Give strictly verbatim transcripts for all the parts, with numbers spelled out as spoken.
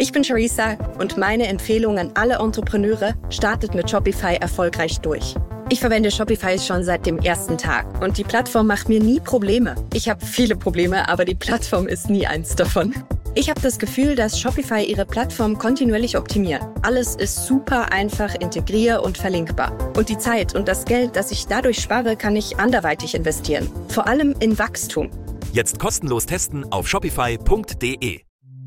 Ich bin Charissa und meine Empfehlung an alle Entrepreneure: startet mit Shopify erfolgreich durch. Ich verwende Shopify schon seit dem ersten Tag und die Plattform macht mir nie Probleme. Ich habe viele Probleme, aber die Plattform ist nie eins davon. Ich habe das Gefühl, dass Shopify ihre Plattform kontinuierlich optimiert. Alles ist super einfach integrier- und verlinkbar. Und die Zeit und das Geld, das ich dadurch spare, kann ich anderweitig investieren. Vor allem in Wachstum. Jetzt kostenlos testen auf shopify punkt de.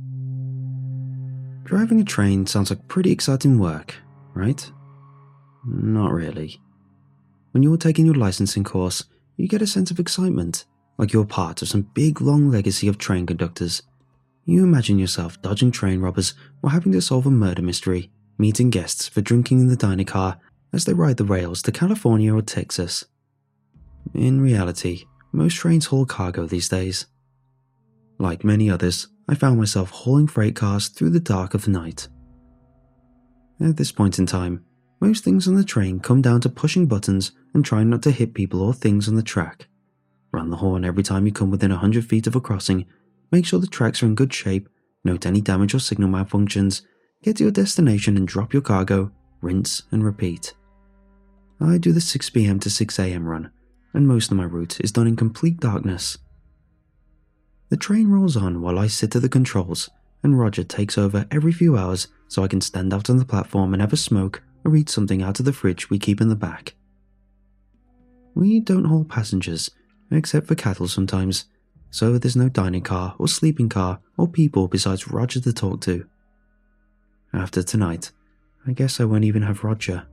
Driving a train sounds like pretty exciting work, right? Not really. When you're taking your licensing course, you get a sense of excitement, like you're part of some big long legacy of train conductors. You imagine yourself dodging train robbers or having to solve a murder mystery, meeting guests for drinking in the diner car as they ride the rails to California or Texas. In reality, most trains haul cargo these days. Like many others, I found myself hauling freight cars through the dark of the night. At this point in time, most things on the train come down to pushing buttons and trying not to hit people or things on the track. Run the horn every time you come within one hundred feet of a crossing, make sure the tracks are in good shape, note any damage or signal malfunctions, get to your destination and drop your cargo, rinse and repeat. I do the six p.m. to six a.m. run, and most of my route is done in complete darkness. The train rolls on while I sit at the controls, and Roger takes over every few hours so I can stand out on the platform and have a smoke or eat something out of the fridge we keep in the back. We don't haul passengers, except for cattle sometimes, so there's no dining car or sleeping car or people besides Roger to talk to. After tonight, I guess I won't even have Roger.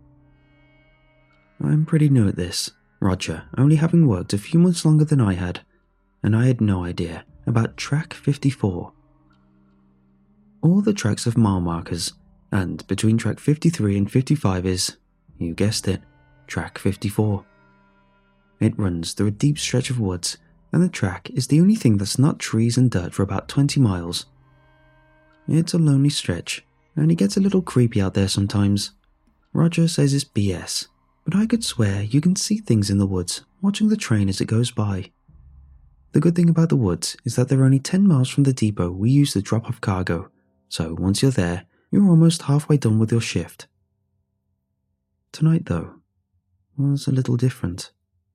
I'm pretty new at this, Roger only having worked a few months longer than I had, and I had no idea about Track fifty-four. All the tracks have mile markers, and between Track fifty-three and fifty-five is, you guessed it, Track fifty-four. It runs through a deep stretch of woods, and the track is the only thing that's not trees and dirt for about twenty miles. It's a lonely stretch, and it gets a little creepy out there sometimes. Roger says it's B S, but I could swear you can see things in the woods watching the train as it goes by. The good thing about the woods is that they're only ten miles from the depot we use to drop off cargo, so once you're there, you're almost halfway done with your shift. Tonight, though, was a little different.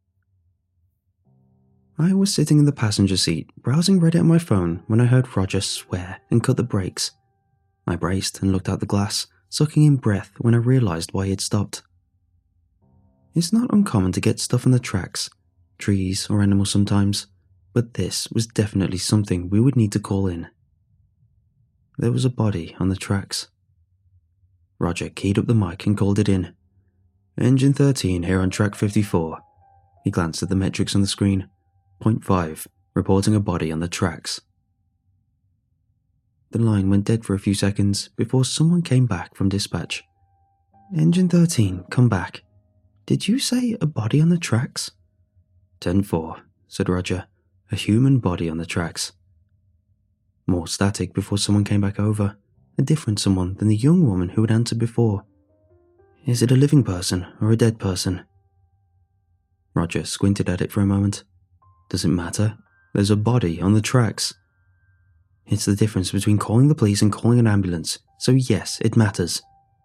I was sitting in the passenger seat, browsing Reddit on my phone when I heard Roger swear and cut the brakes. I braced and looked out the glass, sucking in breath when I realised why he had stopped. It's not uncommon to get stuff on the tracks, trees or animals sometimes, but this was definitely something we would need to call in. There was a body on the tracks. Roger keyed up the mic and called it in. Engine thirteen here on track fifty-four. He glanced at the metrics on the screen. Point five, reporting a body on the tracks. The line went dead for a few seconds before someone came back from dispatch. Engine thirteen, come back. Did you say a body on the tracks? ten four, said Roger. A human body on the tracks. More static before someone came back over. A different someone than the young woman who had answered before. Is it a living person or a dead person? Roger squinted at it for a moment. Does it matter? There's a body on the tracks. It's the difference between calling the police and calling an ambulance, so yes, it matters.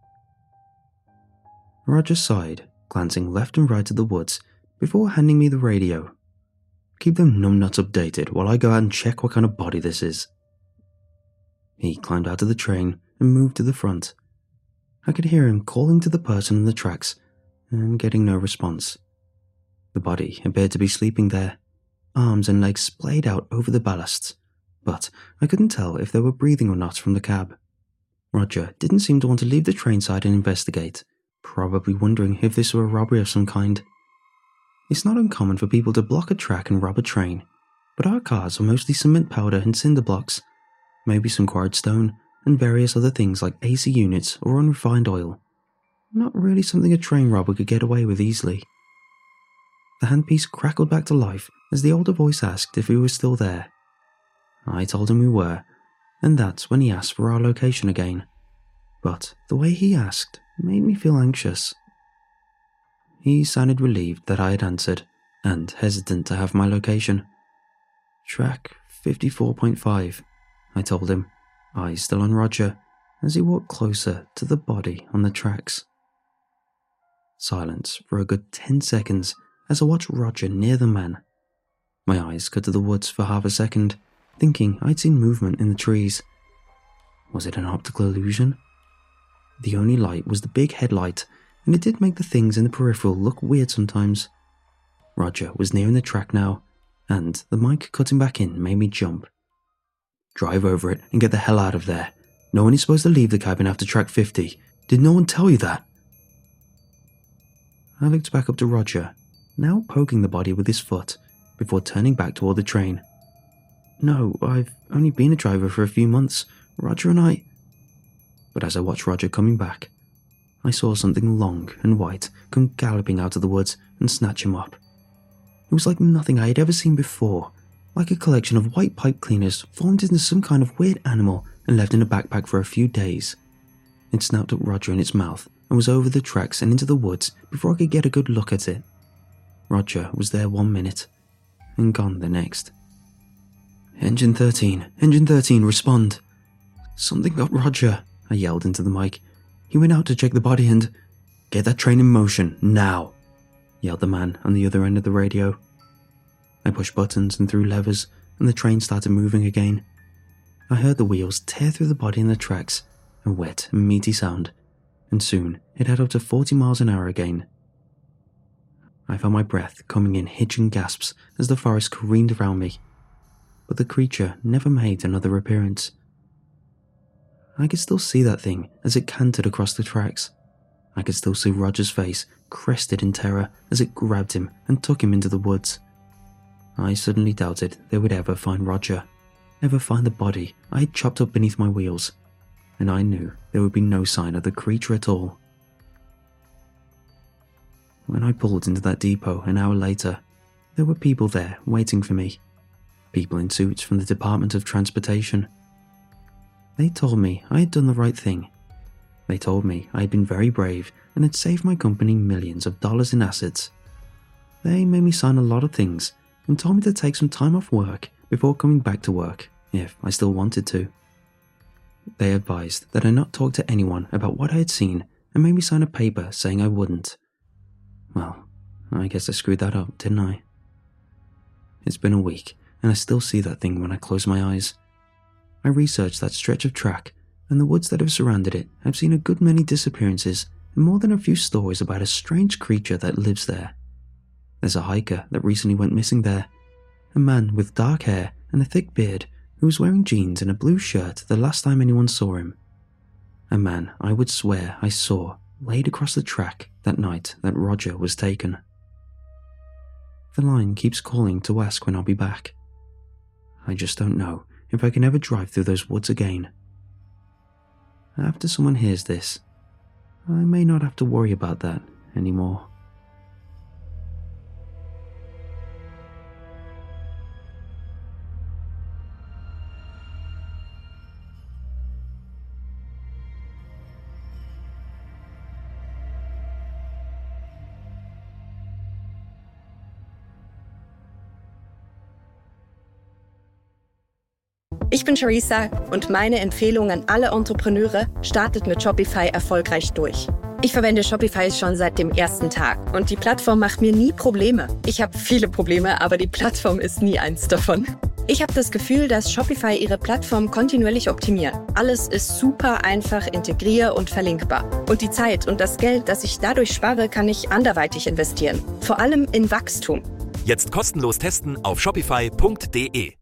Roger sighed, glancing left and right at the woods, before handing me the radio. Keep them numbnuts updated while I go out and check what kind of body this is. He climbed out of the train and moved to the front. I could hear him calling to the person on the tracks, and getting no response. The body appeared to be sleeping there, arms and legs splayed out over the ballasts, but I couldn't tell if they were breathing or not from the cab. Roger didn't seem to want to leave the train side and investigate, probably wondering if this were a robbery of some kind. It's not uncommon for people to block a track and rob a train, but our cars are mostly cement powder and cinder blocks, maybe some quarried stone, and various other things like A C units or unrefined oil. Not really something a train robber could get away with easily. The handpiece crackled back to life as the older voice asked if we were still there. I told him we were, and that's when he asked for our location again. But the way he asked made me feel anxious. He sounded relieved that I had answered, and hesitant to have my location. Track fifty-four point five, I told him, eyes still on Roger as he walked closer to the body on the tracks. Silence for a good ten seconds as I watched Roger near the man. My eyes cut to the woods for half a second, thinking I'd seen movement in the trees. Was it an optical illusion? The only light was the big headlight, and it did make the things in the peripheral look weird sometimes. Roger was nearing the track now, and the mic cutting back in made me jump. Drive over it and get the hell out of there. No one is supposed to leave the cabin after track fifty. Did no one tell you that? I looked back up to Roger, now poking the body with his foot, before turning back toward the train. No, I've only been a driver for a few months. Roger and I... But as I watched Roger coming back, I saw something long and white come galloping out of the woods and snatch him up. It was like nothing I had ever seen before, like a collection of white pipe cleaners formed into some kind of weird animal and left in a backpack for a few days. It snapped up Roger in its mouth and was over the tracks and into the woods before I could get a good look at it. Roger was there one minute, and gone the next. Engine thirteen, Engine thirteen, respond. Something got Roger, I yelled into the mic. He went out to check the body and... Get that train in motion, now, yelled the man on the other end of the radio. I pushed buttons and threw levers, and the train started moving again. I heard the wheels tear through the body in the tracks, a wet and meaty sound, and soon it had up to forty miles an hour again. I felt my breath coming in hitching gasps as the forest careened around me, but the creature never made another appearance. I could still see that thing as it cantered across the tracks. I could still see Roger's face crested in terror as it grabbed him and took him into the woods. I suddenly doubted they would ever find Roger, ever find the body I had chopped up beneath my wheels, and I knew there would be no sign of the creature at all. When I pulled into that depot an hour later, there were people there waiting for me, people in suits from the Department of Transportation. They told me I had done the right thing. They told me I had been very brave and had saved my company millions of dollars in assets. They made me sign a lot of things and told me to take some time off work before coming back to work, if I still wanted to. They advised that I not talk to anyone about what I had seen and made me sign a paper saying I wouldn't. Well, I guess I screwed that up, didn't I? It's been a week, and I still see that thing when I close my eyes. I researched that stretch of track, and the woods that have surrounded it have seen a good many disappearances and more than a few stories about a strange creature that lives there. There's a hiker that recently went missing there, a man with dark hair and a thick beard who was wearing jeans and a blue shirt the last time anyone saw him. A man I would swear I saw laid across the track that night that Roger was taken. The line keeps calling to ask when I'll be back. I just don't know if I can ever drive through those woods again. After someone hears this, I may not have to worry about that anymore. Ich bin Charissa und meine Empfehlung an alle Entrepreneure: startet mit Shopify erfolgreich durch. Ich verwende Shopify schon seit dem ersten Tag und die Plattform macht mir nie Probleme. Ich habe viele Probleme, aber die Plattform ist nie eins davon. Ich habe das Gefühl, dass Shopify ihre Plattform kontinuierlich optimiert. Alles ist super einfach integrier- und verlinkbar. Und die Zeit und das Geld, das ich dadurch spare, kann ich anderweitig investieren. Vor allem in Wachstum. Jetzt kostenlos testen auf shopify punkt de.